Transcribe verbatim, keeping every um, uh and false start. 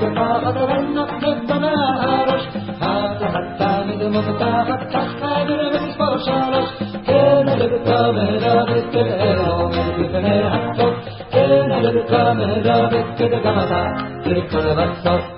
תחת הרנח ובמערוש אחת תמיד מובטחת ככה ומספר שלוש כן הלבקה מרבת כדי עומד לפני הסוף כן הלבקה מרבת כדי גם אתה תרקוד בסוף